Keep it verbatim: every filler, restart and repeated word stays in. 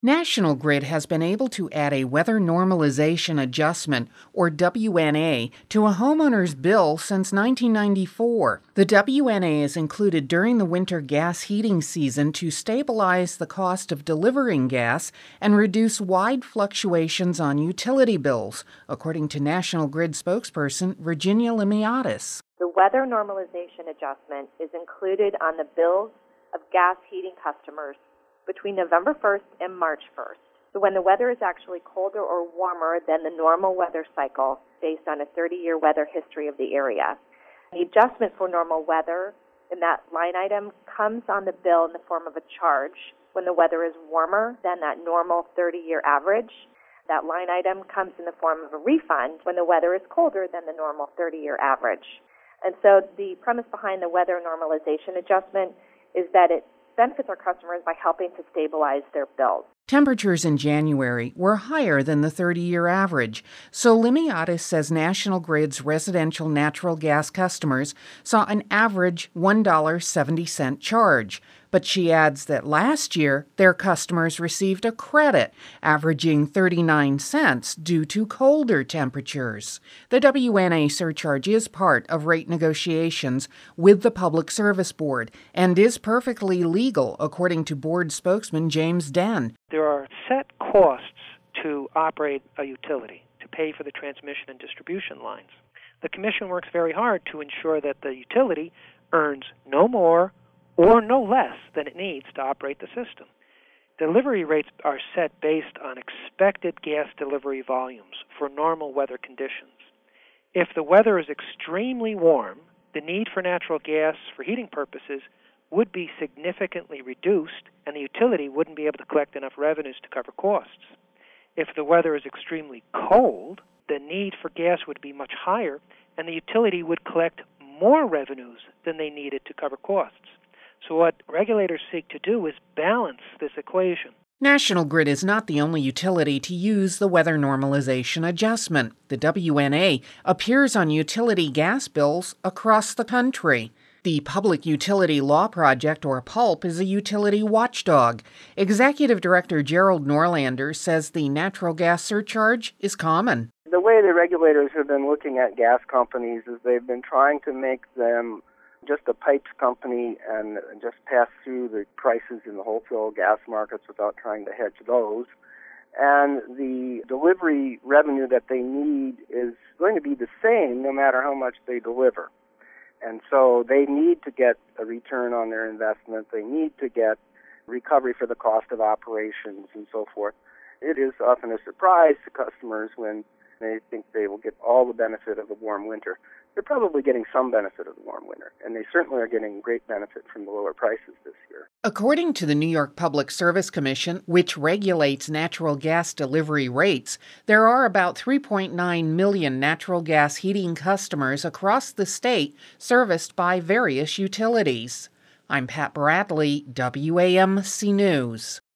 National Grid has been able to add a weather normalization adjustment, or W N A, to a homeowner's bill since nineteen ninety-four. The W N A is included during the winter gas heating season to stabilize the cost of delivering gas and reduce wide fluctuations on utility bills, according to National Grid spokesperson Virginia Limiatis. The weather normalization adjustment is included on the bills of gas heating customers between November first and March first. So when the weather is actually colder or warmer than the normal weather cycle based on a thirty-year weather history of the area. The adjustment for normal weather in that line item comes on the bill in the form of a charge when the weather is warmer than that normal thirty-year average. That line item comes in the form of a refund when the weather is colder than the normal thirty-year average. And so the premise behind the weather normalization adjustment is that it benefits our customers by helping to stabilize their bills. Temperatures in January were higher than the thirty-year average, so Limiatis says National Grid's residential natural gas customers saw an average one dollar and seventy cents charge. But she adds that last year, their customers received a credit, averaging thirty-nine cents due to colder temperatures. The W N A surcharge is part of rate negotiations with the Public Service Board and is perfectly legal, according to board spokesman James Den. There are set costs to operate a utility, to pay for the transmission and distribution lines. The Commission works very hard to ensure that the utility earns no more or no less than it needs to operate the system. Delivery rates are set based on expected gas delivery volumes for normal weather conditions. If the weather is extremely warm, the need for natural gas for heating purposes would be significantly reduced, and the utility wouldn't be able to collect enough revenues to cover costs. If the weather is extremely cold, the need for gas would be much higher, and the utility would collect more revenues than they needed to cover costs. So what regulators seek to do is balance this equation. National Grid is not the only utility to use the weather normalization adjustment. The W N A appears on utility gas bills across the country. The Public Utility Law Project, or PULP, is a utility watchdog. Executive Director Gerald Norlander says the natural gas surcharge is common. The way the regulators have been looking at gas companies is they've been trying to make them just a pipes company and just pass through the prices in the wholesale gas markets without trying to hedge those. And the delivery revenue that they need is going to be the same no matter how much they deliver. And so they need to get a return on their investment. They need to get recovery for the cost of operations and so forth. It is often a surprise to customers when they think they will get all the benefit of a warm winter. They're probably getting some benefit of the warm winter, and they certainly are getting great benefit from the lower prices this year. According to the New York Public Service Commission, which regulates natural gas delivery rates, there are about three point nine million natural gas heating customers across the state serviced by various utilities. I'm Pat Bradley, W A M C News.